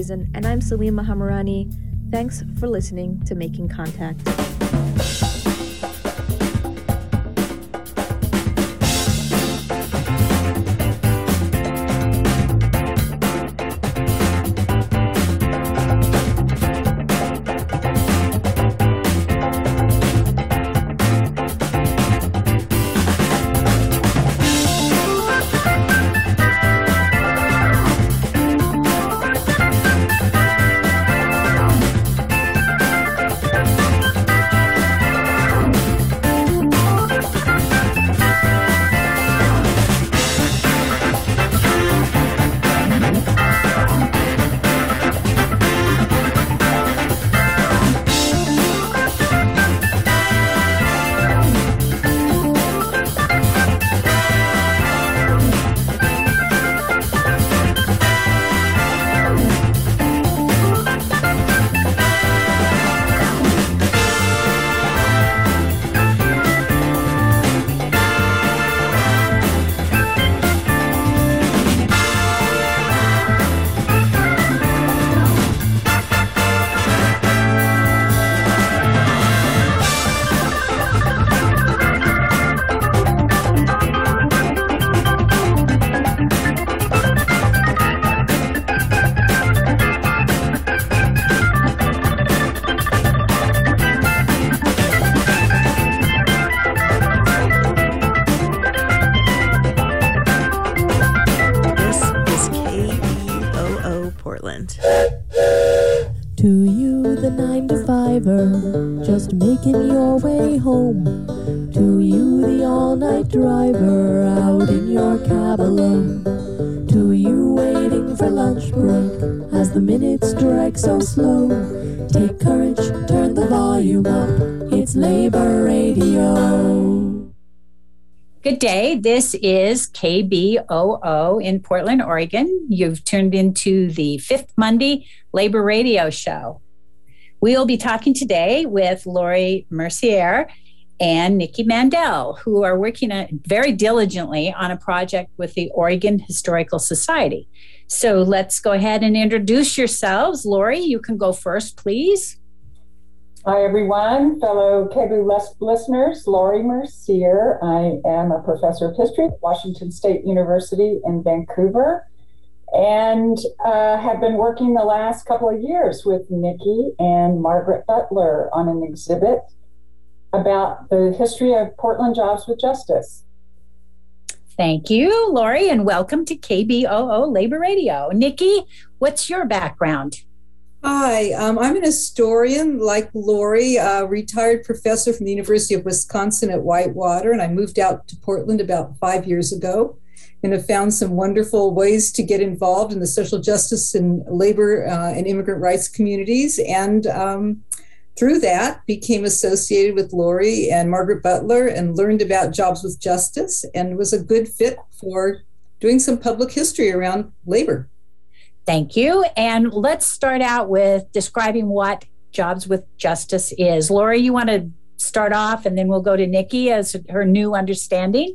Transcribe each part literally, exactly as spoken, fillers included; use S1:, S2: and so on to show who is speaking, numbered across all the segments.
S1: Reason, and I'm Salima Hamarani. Thanks for listening to Making Contact.
S2: To you, the nine to fiver, just making your way home. To you, the all-night driver, out in your cab alone. To you, waiting for lunch break, as the minutes drag so slow. Take courage, turn the volume up, it's Labor Radio.
S3: Good day. This is K B O O in Portland, Oregon. You've tuned into the fifth Monday Labor Radio Show. We'll be talking today with Lori Mercier and Nikki Mandel, who are working very diligently on a project with the Oregon Historical Society. So let's go ahead and introduce yourselves. Lori, you can go first, please.
S4: Hi, everyone, fellow K B O listeners. Lori Mercier. I am a professor of history at Washington State University in Vancouver, and uh, have been working the last couple of years with Nikki and Margaret Butler on an exhibit about the history of Portland Jobs with Justice.
S3: Thank you, Lori, and welcome to K B O O Labor Radio. Nikki, what's your background?
S5: Hi, um, I'm an historian like Lori, a retired professor from the University of Wisconsin at Whitewater, and I moved out to Portland about five years ago and have found some wonderful ways to get involved in the social justice and labor uh, and immigrant rights communities, and um, through that became associated with Lori and Margaret Butler and learned about Jobs with Justice and was a good fit for doing some public history around labor.
S3: Thank you. And let's start out with describing what Jobs with Justice is. Lori, you want to start off, and then we'll go to Nikki as her new understanding?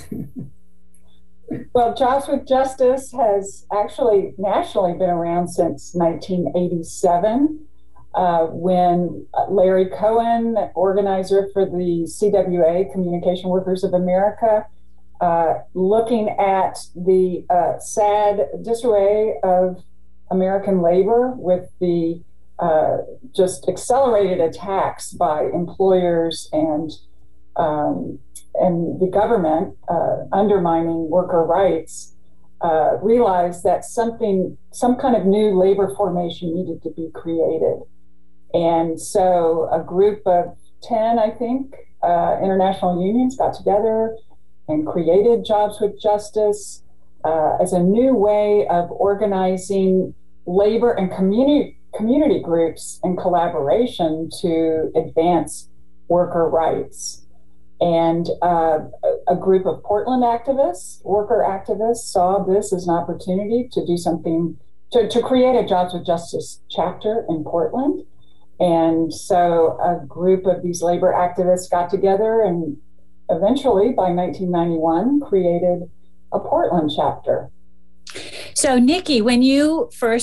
S4: Well, Jobs with Justice has actually nationally been around since nineteen eighty-seven, uh, when Larry Cohen, organizer for the C W A, Communication Workers of America, Uh, looking at the uh, sad disarray of American labor with the uh, just accelerated attacks by employers and um, and the government uh, undermining worker rights, uh, realized that something, some kind of new labor formation needed to be created. And so a group of ten, I think, uh, international unions got together and created Jobs with Justice uh, as a new way of organizing labor and community community groups in collaboration to advance worker rights. And uh, a group of Portland activists, worker activists, saw this as an opportunity to do something, to, to create a Jobs with Justice chapter in Portland. And so a group of these labor activists got together and eventually, by nineteen ninety-one, created a Portland chapter.
S3: So, Nikki, when you first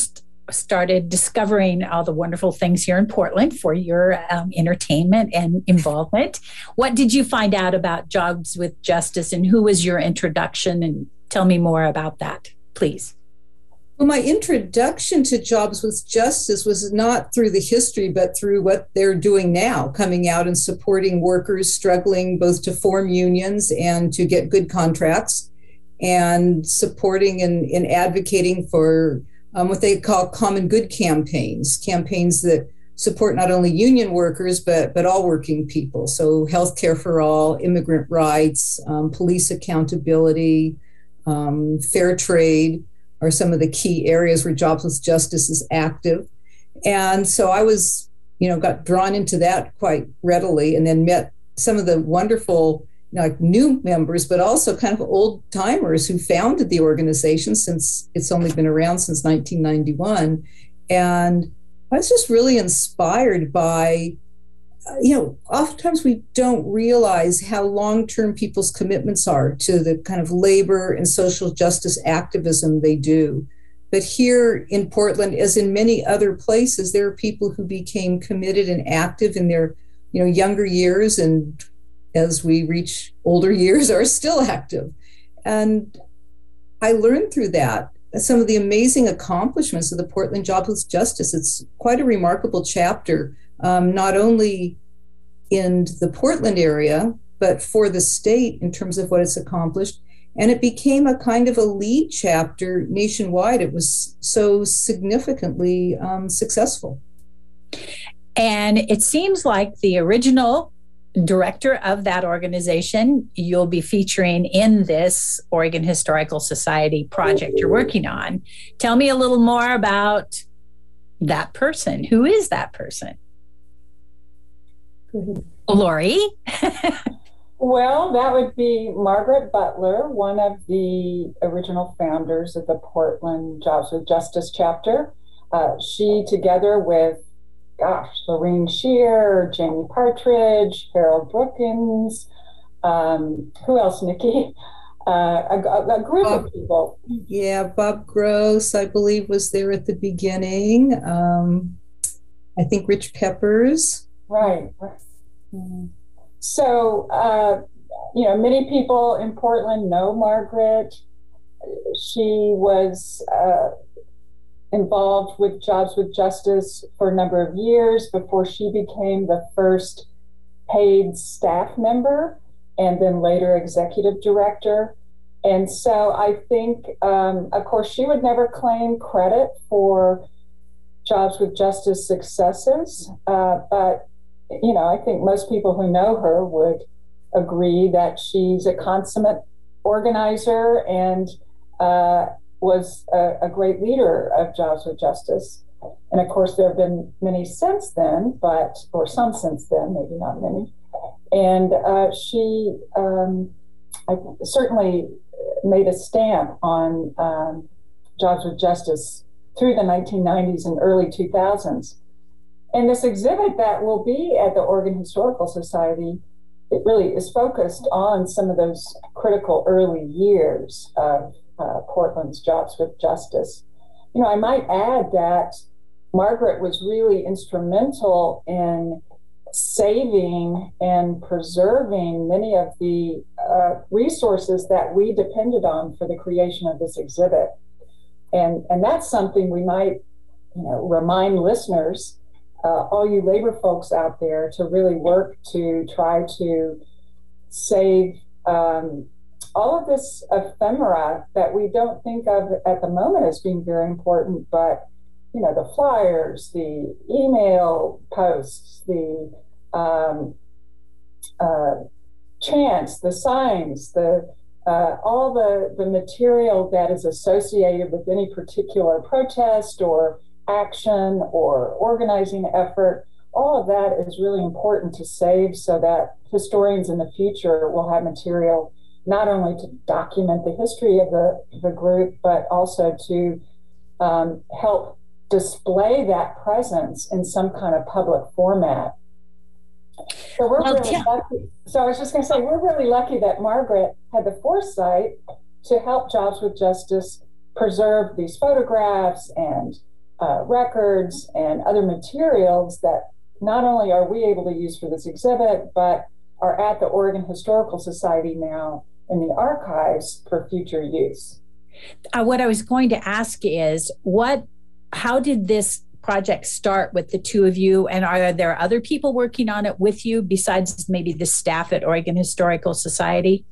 S3: started discovering all the wonderful things here in Portland for your um, entertainment and involvement. What did you find out about Jobs with Justice, and who was your introduction? And tell me more about that, please.
S5: Well, my introduction to Jobs with Justice was not through the history, but through what they're doing now, coming out and supporting workers struggling both to form unions and to get good contracts, and supporting and, and advocating for um, what they call common good campaigns, campaigns that support not only union workers, but, but all working people. So healthcare for all, immigrant rights, um, police accountability, um, fair trade are some of the key areas where Jobs with Justice is active. And so I was, you know, got drawn into that quite readily, and then met some of the wonderful, you know, like new members, but also kind of old timers who founded the organization, since it's only been around since nineteen ninety-one. And I was just really inspired by, you know, oftentimes we don't realize how long-term people's commitments are to the kind of labor and social justice activism they do. But here in Portland, as in many other places, there are people who became committed and active in their, you know, younger years, and as we reach older years, are still active. And I learned through that some of the amazing accomplishments of the Portland Jobs with Justice. It's quite a remarkable chapter. Um, not only in the Portland area, but for the state in terms of what it's accomplished. And it became a kind of a lead chapter nationwide. It was so significantly um, successful.
S3: And it seems like the original director of that organization you'll be featuring in this Oregon Historical Society project you're working on. Tell me a little more about that person. Who is that person? Lori?
S4: Well, that would be Margaret Butler, one of the original founders of the Portland Jobs with Justice chapter. Uh, she, together with, gosh, Lorene Shear, Jamie Partridge, Harold Brookins, um, who else, Nikki? Uh, a, a group Bob, of people.
S5: Yeah, Bob Gross, I believe, was there at the beginning. Um, I think Rich Peppers.
S4: Right. So, uh, you know, many people in Portland know Margaret. She was uh, involved with Jobs with Justice for a number of years before she became the first paid staff member, and then later executive director. And so I think, um, of course, she would never claim credit for Jobs with Justice successes, uh, but you know, I think most people who know her would agree that she's a consummate organizer and uh, was a, a great leader of Jobs with Justice. And of course, there have been many since then, but, or some since then, maybe not many. And uh, she um, I certainly made a stamp on um, Jobs with Justice through the nineteen nineties and early two thousands. And this exhibit that will be at the Oregon Historical Society, it really is focused on some of those critical early years of uh, Portland's Jobs with Justice. You know, I might add that Margaret was really instrumental in saving and preserving many of the uh, resources that we depended on for the creation of this exhibit. And, and that's something we might, you know, remind listeners, Uh, all you labor folks out there, to really work to try to save um, all of this ephemera that we don't think of at the moment as being very important, but you know, the flyers, the email posts, the um, uh, chants, the signs, the uh, all the, the material that is associated with any particular protest or action or organizing effort. All of that is really important to save so that historians in the future will have material not only to document the history of the, the group, but also to um, help display that presence in some kind of public format. So we're well, really yeah. lucky. So I was just going to say, we're really lucky that Margaret had the foresight to help Jobs with Justice preserve these photographs and uh, records and other materials that not only are we able to use for this exhibit, but are at the Oregon Historical Society now in the archives for future use.
S3: Uh, what I was going to ask is, what, how did this project start with the two of you? And are there other people working on it with you besides maybe the staff at Oregon Historical Society?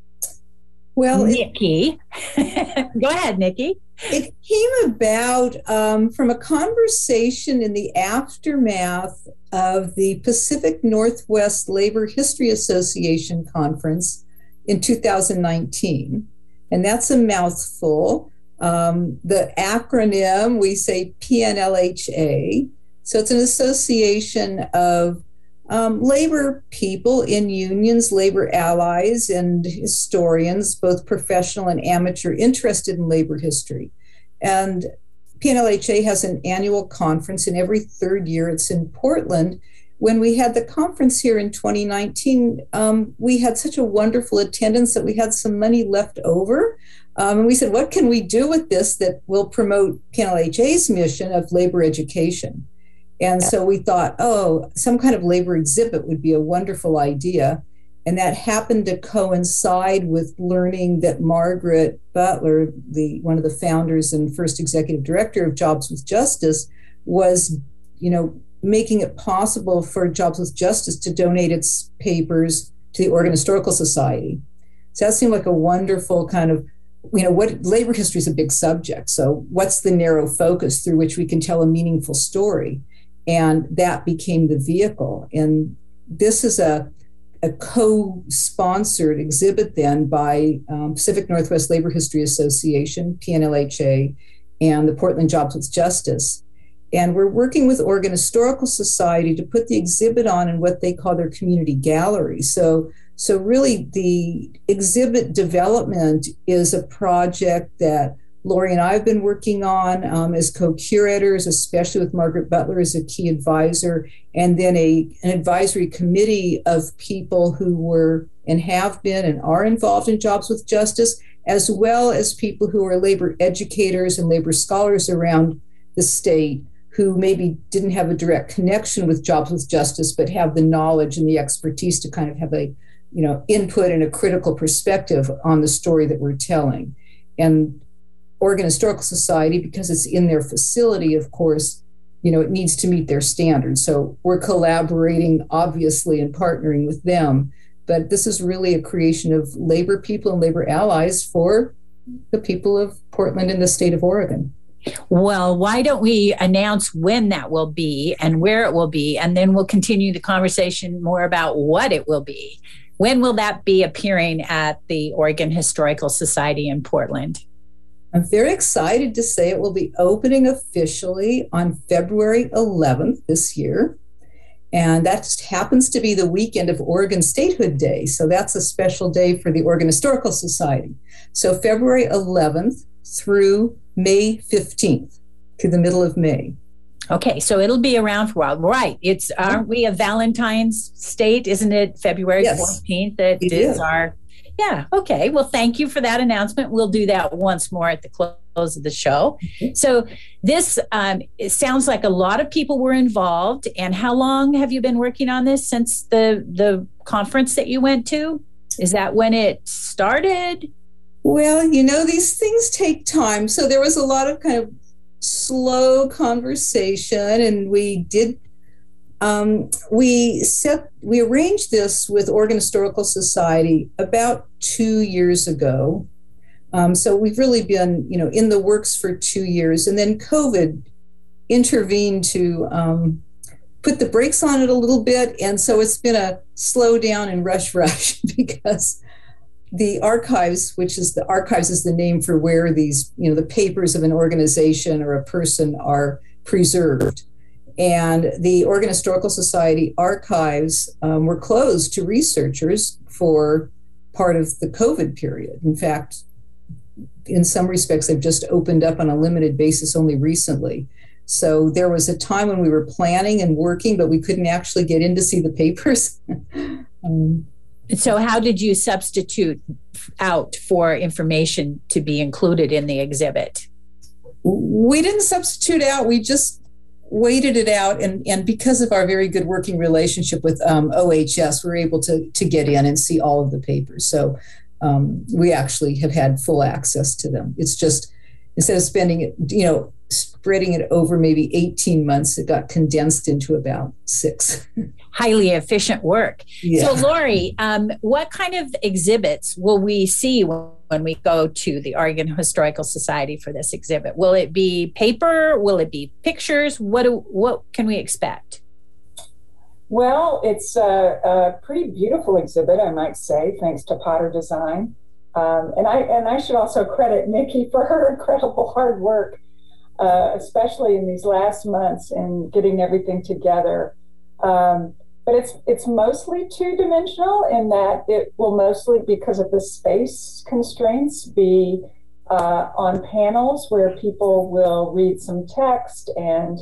S5: Well,
S3: Nikki, it, go ahead, Nikki.
S5: It came about um, from a conversation in the aftermath of the Pacific Northwest Labor History Association conference in two thousand nineteen. And that's a mouthful. Um, the acronym, we say P N L H A. So it's an association of um, labor people in unions, labor allies, and historians, both professional and amateur, interested in labor history. And P N L H A has an annual conference, and every third year it's in Portland. When we had the conference here in twenty nineteen, um, we had such a wonderful attendance that we had some money left over. Um, and we said, what can we do with this that will promote P N L H A's mission of labor education? And so we thought, oh, some kind of labor exhibit would be a wonderful idea. And that happened to coincide with learning that Margaret Butler, the one of the founders and first executive director of Jobs with Justice, was, you know, making it possible for Jobs with Justice to donate its papers to the Oregon Historical Society. So that seemed like a wonderful kind of, you know, what labor history is a big subject. So what's the narrow focus through which we can tell a meaningful story? And that became the vehicle. And this is a, a co-sponsored exhibit then by um, Pacific Northwest Labor History Association, P N L H A, and the Portland Jobs with Justice. And we're working with Oregon Historical Society to put the exhibit on in what they call their community gallery. So, so really the exhibit development is a project that Lori and I have been working on um, as co-curators, especially with Margaret Butler as a key advisor, and then a, an advisory committee of people who were and have been and are involved in Jobs with Justice, as well as people who are labor educators and labor scholars around the state who maybe didn't have a direct connection with Jobs with Justice, but have the knowledge and the expertise to kind of have a, you know, input and a critical perspective on the story that we're telling. And Oregon Historical Society, because it's in their facility, of course, you know, it needs to meet their standards. So we're collaborating, obviously, and partnering with them. But this is really a creation of labor people and labor allies for the people of Portland and the state of Oregon.
S3: Well, why don't we announce when that will be and where it will be, and then we'll continue the conversation more about what it will be. When will that be appearing at the Oregon Historical Society in Portland?
S5: I'm very excited to say it will be opening officially on February eleventh this year. And that just happens to be the weekend of Oregon Statehood Day. So that's a special day for the Oregon Historical Society. So February eleventh through May fifteenth, to the middle of May.
S3: Okay, so it'll be around for a while. Right. It's, aren't we a Valentine's state? Isn't it February
S5: Yes,
S3: fourteenth? That
S5: it
S3: is
S5: is.
S3: our, yeah, okay. Well, thank you for that announcement. We'll do that once more at the close of the show.
S5: Mm-hmm.
S3: So this, um, it sounds like a lot of people were involved. And how long have you been working on this since the, the conference that you went to? Is that when it started?
S5: Well, you know, these things take time. So there was a lot of kind of slow conversation, and we did, um, we set, we arranged this with Oregon Historical Society about two years ago. Um, so we've really been, you know, in the works for two years. And then COVID intervened to um, put the brakes on it a little bit. And so it's been a slow down and rush rush because the archives, which is the archives is the name for where these, you know, the papers of an organization or a person are preserved. And the Oregon Historical Society archives um, were closed to researchers for part of the COVID period. In fact, in some respects, they've just opened up on a limited basis only recently. So there was a time when we were planning and working, but we couldn't actually get in to see the papers. um,
S3: So how did you substitute out for information to be included in the exhibit?
S5: We didn't substitute out. We just waited it out. And, and because of our very good working relationship with um, O H S, we were able to, to get in and see all of the papers. So um, we actually have had full access to them. It's just, instead of spending it, you know, spreading it over maybe eighteen months, it got condensed into about six.
S3: Highly efficient work.
S5: Yeah.
S3: So, Lori, um, what kind of exhibits will we see when we go to the Oregon Historical Society for this exhibit? Will it be paper? Will it be pictures? What do, what can we expect?
S4: Well, it's a, a pretty beautiful exhibit, I might say, thanks to Potter Design. Um, and I and I should also credit Nikki for her incredible hard work, uh, especially in these last months in getting everything together. Um, but it's it's mostly two-dimensional in that it will mostly, because of the space constraints, be uh, on panels where people will read some text and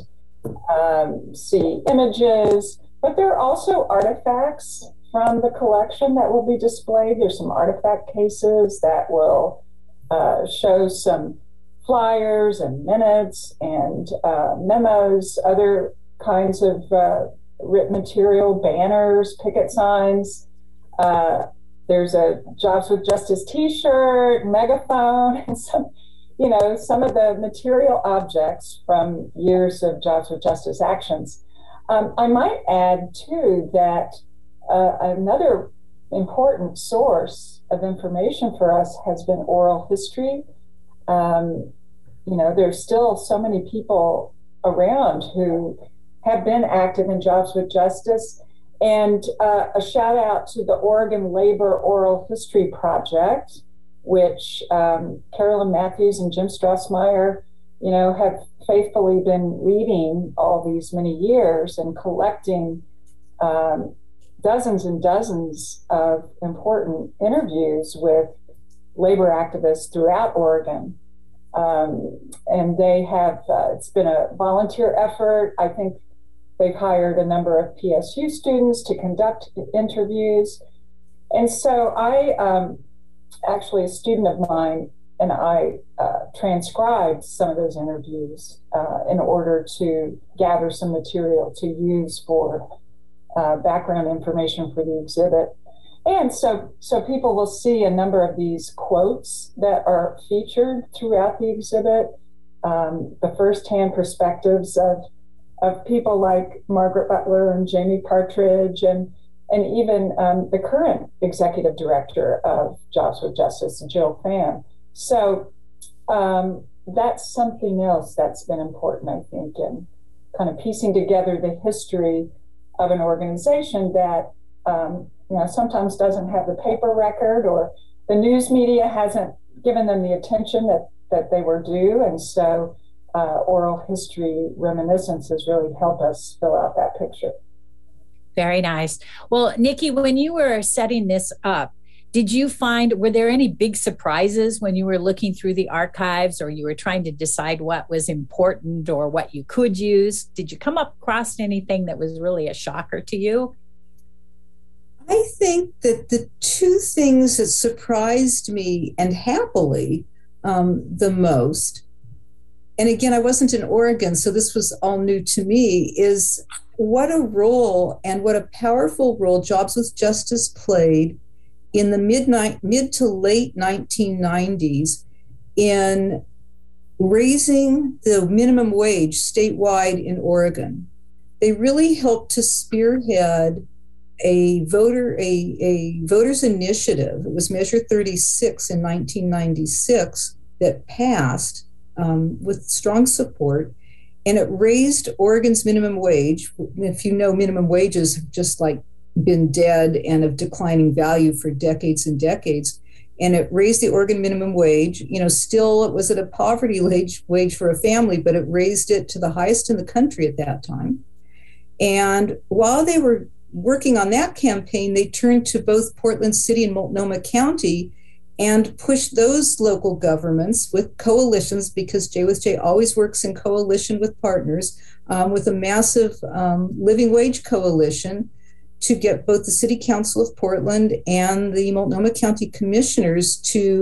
S4: um, see images. But there are also artifacts from the collection that will be displayed. There's some artifact cases that will uh, show some flyers and minutes and uh, memos, other kinds of uh, written material, banners, picket signs. Uh, there's a Jobs with Justice t-shirt, megaphone, and some, you know, some of the material objects from years of Jobs with Justice actions. Um, I might add, too, that uh, another important source of information for us has been oral history. Um, you know, there's still so many people around who have been active in Jobs with Justice. And uh, a shout out to the Oregon Labor Oral History Project, which um, Carolyn Matthews and Jim Strassmeyer, you know, have faithfully been leading all these many years and collecting um, dozens and dozens of important interviews with labor activists throughout Oregon. Um, and they have, uh, it's been a volunteer effort. I think they've hired a number of P S U students to conduct interviews. And so I, um, actually a student of mine and I uh, transcribed some of those interviews uh, in order to gather some material to use for uh, background information for the exhibit. And so, so people will see a number of these quotes that are featured throughout the exhibit, um, the firsthand perspectives of, of people like Margaret Butler and Jamie Partridge, and, and even um, the current executive director of Jobs with Justice, Jill Pham. So um, that's something else that's been important, I think, in kind of piecing together the history of an organization that um, you know, sometimes doesn't have the paper record, or the news media hasn't given them the attention that, that they were due. And so uh, oral history reminiscences really help us fill out that picture.
S3: Very nice. Well, Nikki, when you were setting this up, did you find, were there any big surprises when you were looking through the archives, or you were trying to decide what was important or what you could use? Did you come up across anything that was really a shocker to you?
S5: I think that the two things that surprised me, and happily um, the most, and again, I wasn't in Oregon, so this was all new to me, is what a role and what a powerful role Jobs with Justice played in the mid, mid to late nineteen nineties in raising the minimum wage statewide in Oregon. They really helped to spearhead a voter a, a voters initiative. It was Measure thirty-six in nineteen ninety-six that passed um, with strong support, and it raised Oregon's minimum wage. If you know, minimum wages have just like been dead and of declining value for decades and decades. And it raised the Oregon minimum wage. You know, still it was at a poverty wage, wage for a family, but it raised it to the highest in the country at that time. And while they were working on that campaign, they turned to both Portland City and Multnomah County and pushed those local governments with coalitions, because J with J always works in coalition with partners, um, with a massive um, living wage coalition, to get both the City Council of Portland and the Multnomah County Commissioners to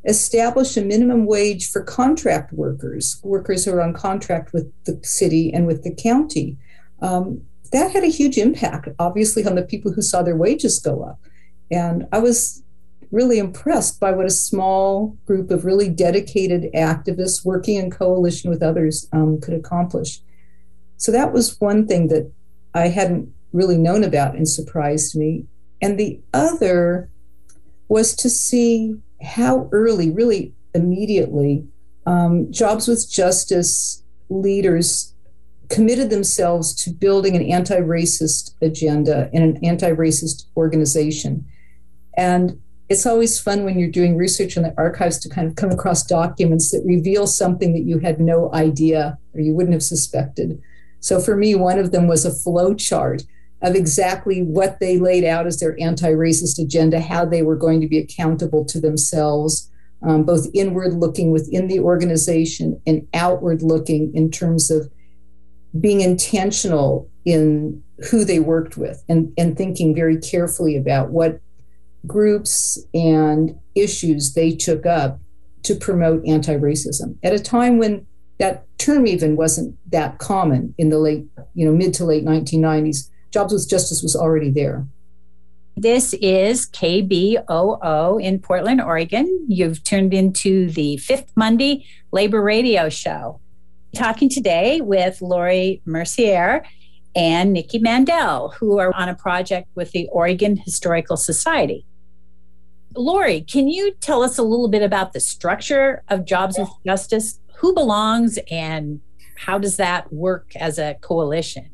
S5: establish a minimum wage for contract workers, workers who are on contract with the city and with the county. Um, that had a huge impact, obviously, on the people who saw their wages go up. And I was really impressed by what a small group of really dedicated activists working in coalition with others um, could accomplish. So that was one thing that I hadn't really known about and surprised me. And the other was to see how early, really immediately, um, Jobs with Justice leaders committed themselves to building an anti-racist agenda and an anti-racist organization. And it's always fun when you're doing research in the archives to kind of come across documents that reveal something that you had no idea or you wouldn't have suspected. So for me, one of them was a flow chart of exactly what they laid out as their anti-racist agenda, how they were going to be accountable to themselves, um, both inward looking within the organization and outward looking in terms of being intentional in who they worked with and, and thinking very carefully about what groups and issues they took up to promote anti-racism at a time when that term even wasn't that common in the late, you know, mid to late nineteen nineties. Jobs with Justice was already there.
S3: This is K B O O in Portland, Oregon. You've tuned into the Fifth Monday Labor Radio Show. Talking today with Lori Mercier and Nikki Mandel, who are on a project with the Oregon Historical Society. Lori, can you tell us a little bit about the structure of Jobs with Justice? Who belongs and how does that work as a coalition?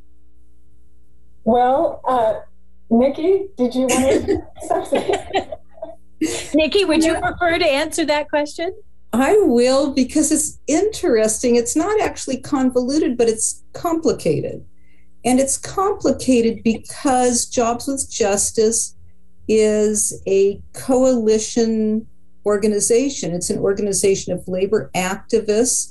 S4: Well, uh, Nikki, did you want to say something?
S3: Nikki, would you prefer to answer that question?
S5: I will, because it's interesting. It's not actually convoluted, but it's complicated. And it's complicated because Jobs with Justice is a coalition organization. It's an organization of labor activists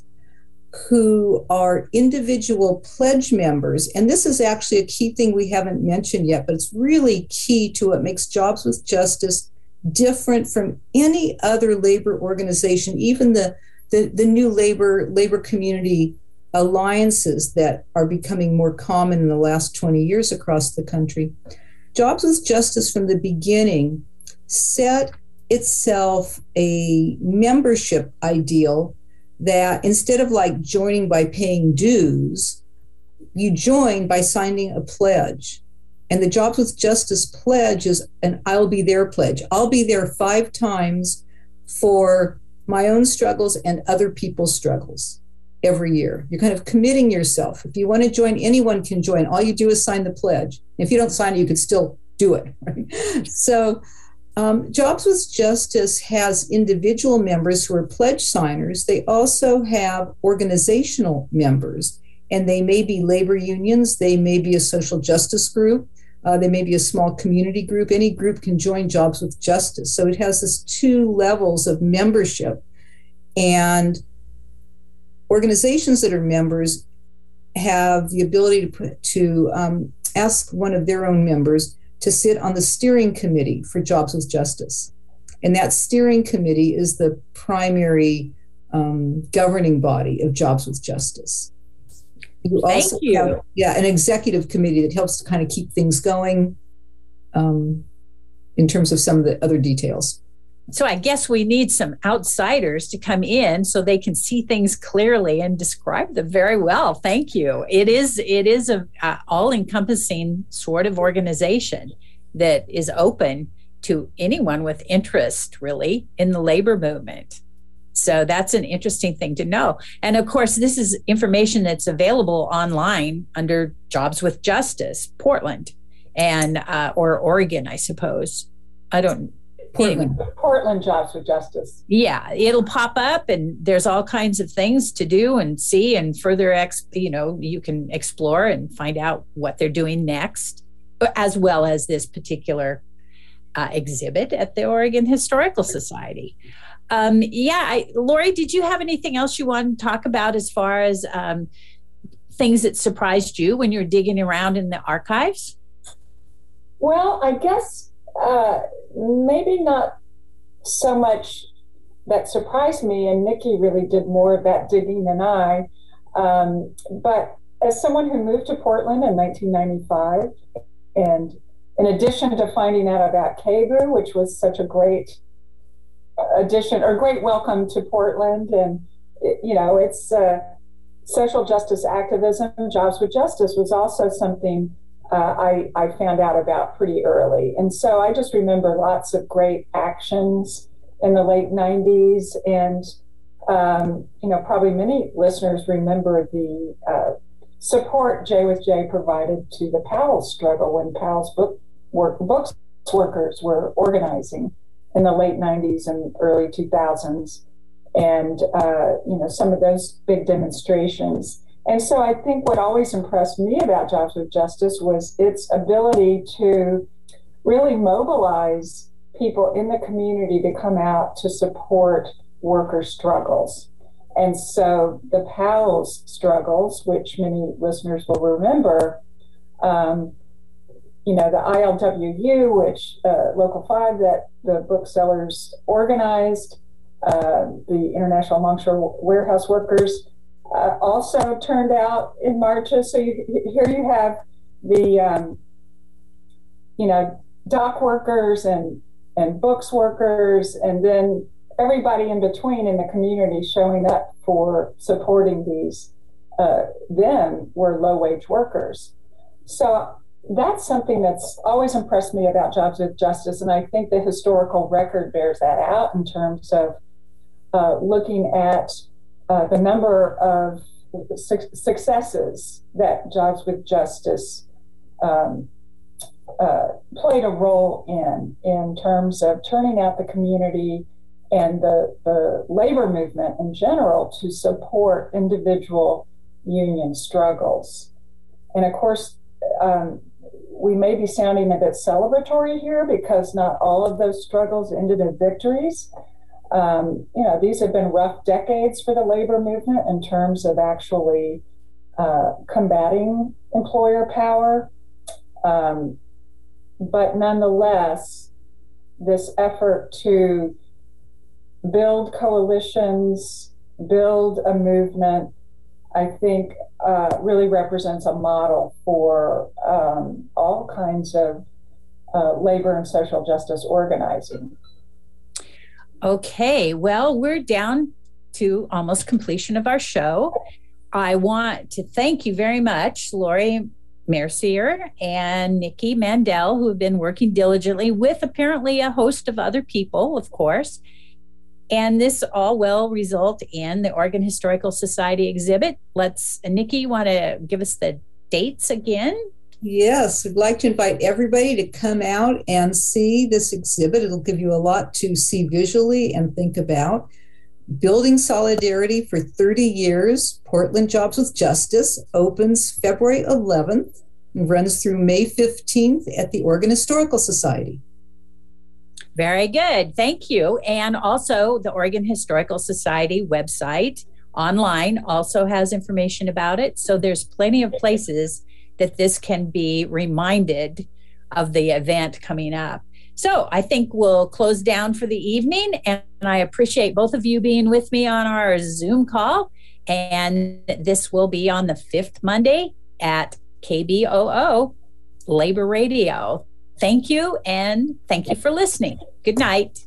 S5: who are individual pledge members. And this is actually a key thing we haven't mentioned yet, but it's really key to what makes Jobs with Justice different from any other labor organization, even the, the, the new labor, labor community alliances that are becoming more common in the last twenty years across the country. Jobs with Justice from the beginning set itself a membership ideal that instead of like joining by paying dues, you join by signing a pledge. And the Jobs with Justice pledge is an I'll be there pledge. I'll be there five times for my own struggles and other people's struggles every year. You're kind of committing yourself. If you want to join, anyone can join. All you do is sign the pledge. If you don't sign it, you could still do it. Right? So um, Jobs with Justice has individual members who are pledge signers. They also have organizational members, and they may be labor unions. They may be a social justice group. Uh, they may be a small community group. Any group can join Jobs with Justice. So it has this two levels of membership. And organizations that are members have the ability to put, to um, ask one of their own members to sit on the steering committee for Jobs with Justice. And that steering committee is the primary um, governing body of Jobs with Justice. You
S3: Thank
S5: also
S3: you.
S5: have, yeah, an executive committee that helps to kind of keep things going um, in terms of some of the other details.
S3: So I guess we need some outsiders to come in so they can see things clearly and describe them very well. Thank you. It is it is a uh, all-encompassing sort of organization that is open to anyone with interest, really, in the labor movement. So that's an interesting thing to know. And of course, this is information that's available online under Jobs with Justice, Portland, and uh, or Oregon, I suppose. I don't.
S5: Portland.
S4: Portland Jobs with Justice.
S3: Yeah, it'll pop up, and there's all kinds of things to do and see, and further, ex- you know, you can explore and find out what they're doing next, as well as this particular uh, exhibit at the Oregon Historical Society. Um, yeah, I, Lori, did you have anything else you want to talk about as far as um, things that surprised you when you're digging around in the archives?
S4: Well, I guess uh, maybe not so much that surprised me, and Nikki really did more of that digging than I. Um, but as someone who moved to Portland in nineteen ninety-five, and in addition to finding out about K B U, which was such a great addition or great welcome to Portland, and you know, it's uh, social justice activism, Jobs with Justice was also something uh, I, I found out about pretty early. And so I just remember lots of great actions in the late nineties. And, um, you know, probably many listeners remember the uh, support J with J provided to the Powell's struggle when Powell's book work, books workers were organizing in the late nineties and early two thousands. And, uh, you know, some of those big demonstrations. And so I think what always impressed me about Jobs with Justice was its ability to really mobilize people in the community to come out to support worker struggles. And so the Powell's struggles, which many listeners will remember, um, you know, the I L W U, which uh, Local five that the booksellers organized, uh, the International Longshore Warehouse Workers uh, also turned out in marches. So you, here you have the, um, you know, dock workers and, and books workers, and then everybody in between in the community showing up for supporting these, uh, them were low-wage workers. So that's something that's always impressed me about Jobs with Justice, and I think the historical record bears that out in terms of uh, looking at uh, the number of su- successes that Jobs with Justice um, uh, played a role in, in terms of turning out the community and the, the labor movement in general to support individual union struggles. And of course, um, we may be sounding a bit celebratory here because not all of those struggles ended in victories. Um, you know, these have been rough decades for the labor movement in terms of actually uh, combating employer power. Um, but nonetheless, this effort to build coalitions, build a movement, I think uh, really represents a model for um, all kinds of uh, labor and social justice organizing.
S3: Okay, well, we're down to almost completion of our show. I want to thank you very much, Lori Mercier and Nikki Mandel, who have been working diligently with apparently a host of other people, of course. And this all will result in the Oregon Historical Society exhibit. Let's, Nikki, you want to give us the dates again?
S5: Yes, I'd like to invite everybody to come out and see this exhibit. It'll give you a lot to see visually and think about. Building Solidarity for thirty years, Portland Jobs with Justice, opens February eleventh and runs through May fifteenth at the Oregon Historical Society.
S3: Very good. Thank you. And also the Oregon Historical Society website online also has information about it. So there's plenty of places that this can be reminded of the event coming up. So I think we'll close down for the evening, and I appreciate both of you being with me on our Zoom call. And this will be on the fifth Monday at K B O O Labor Radio. Thank you, and thank you for listening. Good night.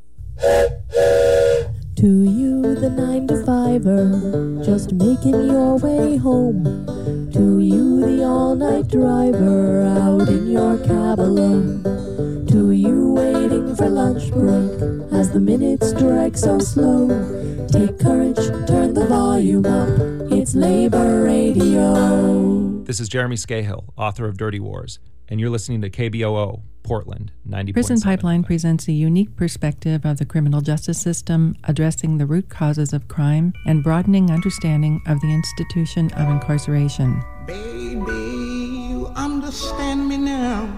S2: To you, the nine to fiver, just making your way home. To you, the all-night driver, out in your cab alone. To you, waiting for lunch break, as the minutes drag so slow. Take courage, turn the volume up, it's Labor Radio.
S6: This is Jeremy Scahill, author of Dirty Wars, and you're listening to K B O O, Portland, ninety point seven.
S7: Prison Pipeline presents a unique perspective of the criminal justice system, addressing the root causes of crime and broadening understanding of the institution of incarceration.
S8: Baby, you understand me now.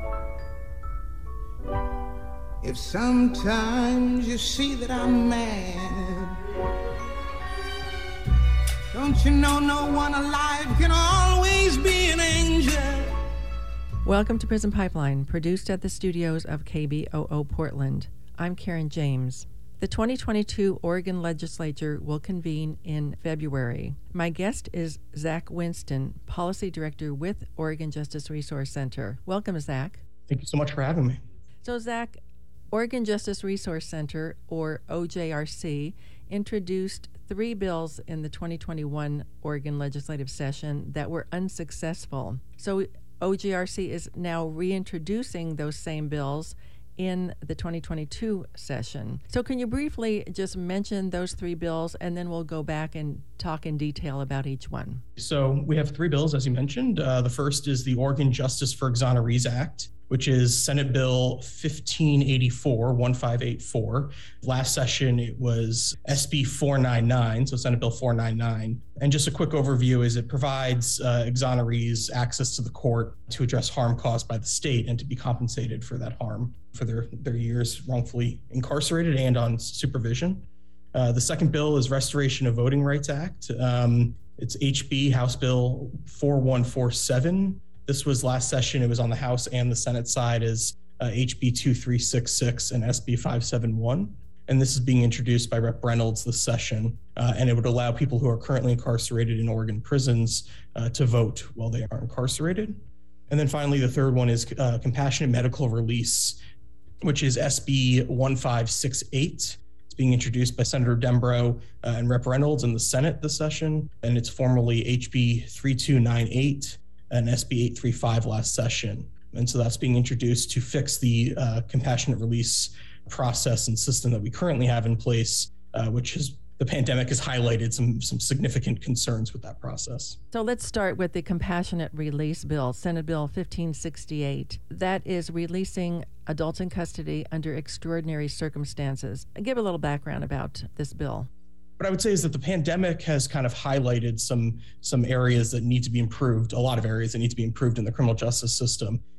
S8: If sometimes you see that I'm mad, don't you know no one alive can always be an angel?
S7: Welcome to Prison Pipeline, produced at the studios of K B O O Portland. I'm Karen James. The twenty twenty-two Oregon Legislature will convene in February. My guest is Zach Winston, Policy Director with Oregon Justice Resource Center. Welcome, Zach.
S9: Thank you so much for having me.
S7: So, Zach, Oregon Justice Resource Center, or O J R C, introduced three bills in the twenty twenty-one Oregon legislative session that were unsuccessful. So O J R C is now reintroducing those same bills in the twenty twenty-two session. So can you briefly just mention those three bills, and then we'll go back and talk in detail about each one.
S9: So we have three bills, as you mentioned. Uh, the first is the Oregon Justice for Exonerees Act, which is Senate Bill fifteen eighty-four, fifteen eighty-four. Last session, it was S B four ninety-nine, so Senate Bill four ninety-nine. And just a quick overview is it provides uh, exonerees access to the court to address harm caused by the state and to be compensated for that harm for their, their years wrongfully incarcerated and on supervision. Uh, the second bill is Restoration of Voting Rights Act. Um, it's H B House Bill forty-one forty-seven. This was last session. It was on the House and the Senate side as uh, H B twenty-three sixty-six and S B five seventy-one. And this is being introduced by Representative Reynolds this session. Uh, and it would allow people who are currently incarcerated in Oregon prisons uh, to vote while they are incarcerated. And then finally, the third one is uh, Compassionate Medical Release, which is S B fifteen sixty-eight. It's being introduced by Senator Dembrow uh, and Representative Reynolds in the Senate this session. And it's formerly H B thirty-two ninety-eight. And S B eight thirty-five last session. And so that's being introduced to fix the uh, compassionate release process and system that we currently have in place, uh, which is the pandemic has highlighted some, some significant concerns with that process.
S7: So let's start with the compassionate release bill, Senate Bill fifteen sixty-eight. That is releasing adults in custody under extraordinary circumstances. Give a little background about this bill.
S9: What I would say is that the pandemic has kind of highlighted some some areas that need to be improved, a lot of areas that need to be improved in the criminal justice system.